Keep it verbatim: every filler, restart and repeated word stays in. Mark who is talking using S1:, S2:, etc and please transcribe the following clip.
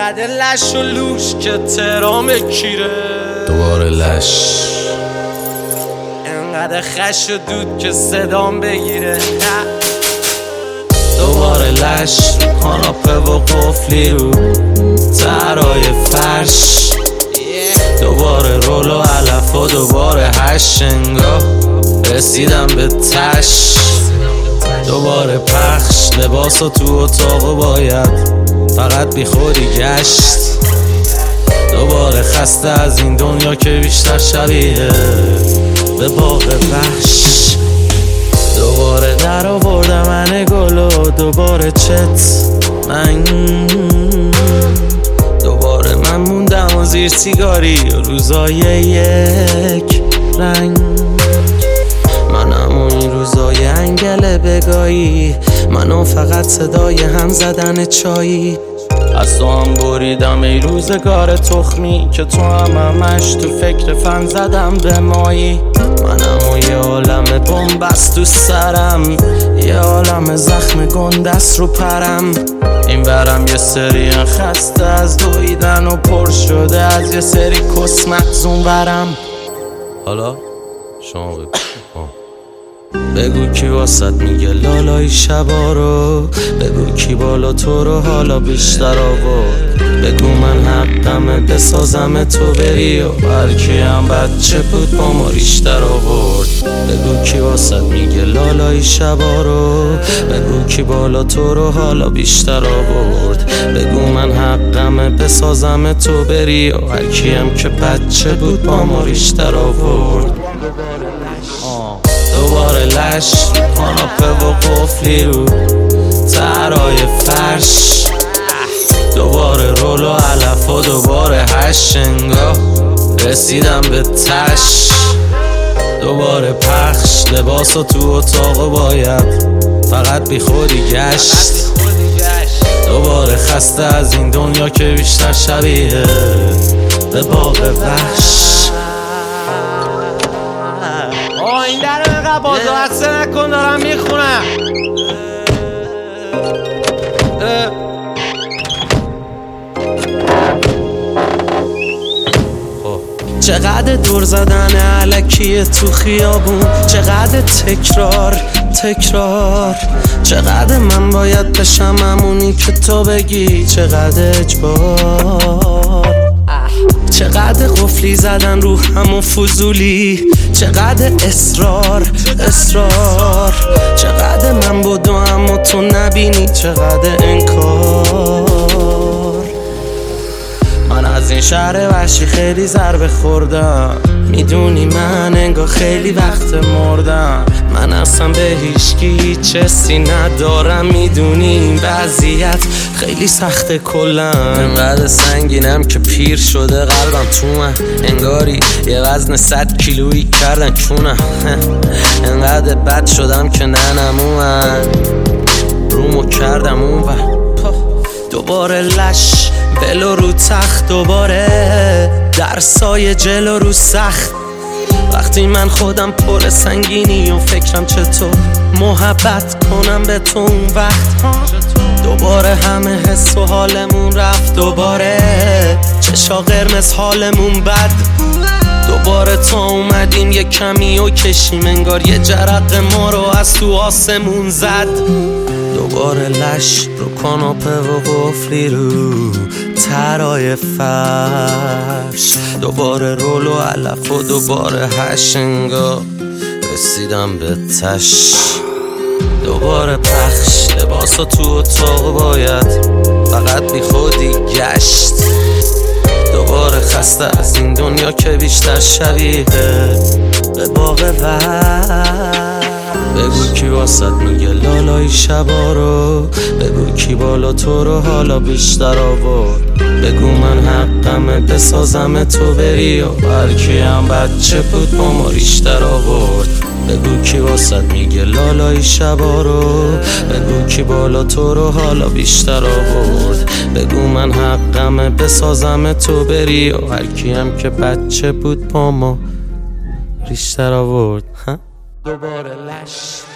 S1: انقدر لش و لوش که ترام کیره،
S2: دوباره لش
S1: انقدر خش و دود که صدام بگیره.
S2: دوباره لش کاناپه و قفلی رو ترای فرش، دوباره رول و علف و دوباره هشت انگاه رسیدم به تش، دوباره پخش لباس و تو اتاق باید فقط بی خودی گشت، دوباره خسته از این دنیا که بیشتر شبیه به باغ وحش، دوباره در آوردم من گل و دوباره چت من، دوباره من موندم و زیر سیگاری و روزای یک رنگ، منم و این روزای انگل بگایی، منو فقط صدای هم زدن چایی، از تو هم بریدم ای روزگار تخمی که تو هم همش تو فکر فن زدم به مایی، منم و یه عالم بنبست تو سرم، یه عالم زخم گندست رو پرم، این برم یه سری خسته از دویدن و پر شده از یه سری کس مخزون برم. حالا شما بگو بگو کی واسط میگه لالای شبا رو، بگو کی بالا تو رو حالا بیشتر آورد، بگو من حقمه بسازم تو بری و هرکی هم بچه بود با ما ریشتر آورد، بگو کی واسط میگه لالای شبا رو، بگو کی بالا تو رو حالا بیشتر آورد، بگو من حقمه بسازم تو بری و هرکی هم که بچه بود با ما ریشتر آورد. دوباره لش کاناپه و قفلی رو ترای فرش، دوباره رول و علف و دوباره هشت انگاه رسیدم به تش، دوباره پخش لباس و تو اتاق باید فقط بی خودی گشت، دوباره خسته از این دنیا که بیشتر شبیه به باغ وحش.
S1: آه این در اینقدر بازا حسه نکن دارم میخونم.
S2: چقدر دور زدن علکیه تو خیابون، چقدر تکرار تکرار، چقدر من باید بشم همونی که تو بگی، چقدر اجبار، چقدر قفلی زدن رو همون فضولی، چقدر اصرار اصرار، چقدر من بودم اما تو نبینی، چقدر انکار، من از این شهر وحشی خیلی ضربه خوردم، میدونی من انگار خیلی وقت مردم، من اصلا به هیچکی هیچ حسی ندارم، میدونی این وضعیت خیلی سخته کلم، انقدر سنگینم که پیر شده قلبم تو من، انگاری یه وزن صد کیلویی کردن چونم، انقدر بد شدم که ننمو من رومو کردم اون و دوباره لش بلو رو تخت، دوباره در سایه جلو رو سخت، وقتی من خودم پر سنگینی و فکرم چطور محبت کنم به تو اون وقت، دوباره همه حس و حالمون رفت، دوباره چشا قرمز حالمون بد، دوباره تا اومدیم یه کمی و کشیم انگار یه جرق ما رو از تو آسمون زد، دوباره لش رو کاناپه و قفلی رو ترای فرش، دوباره رول و علف و دوباره هشت انگاه رسیدم به تش، دوباره پخش لباس و تو اتاق باید فقط بی خودی گشت، دوباره خسته از این دنیا که بیشتر شبیه به باغ وحش، بگو کی واسط میگه لالای شبا رو، بگو کی بالا تو رو حالا بیشتر آورد، بگو من حقمه بسازم تو بری و هرکی هم بچه بود با ما ریشتر آورد، بگو کی واسط میگه لالای شبا رو، بگو کی بالا تو رو حالا بیشتر آورد، بگو من حقمه بسازم تو بری و هرکی هم که بچه بود با ما ریشتر آورد. دوباره لش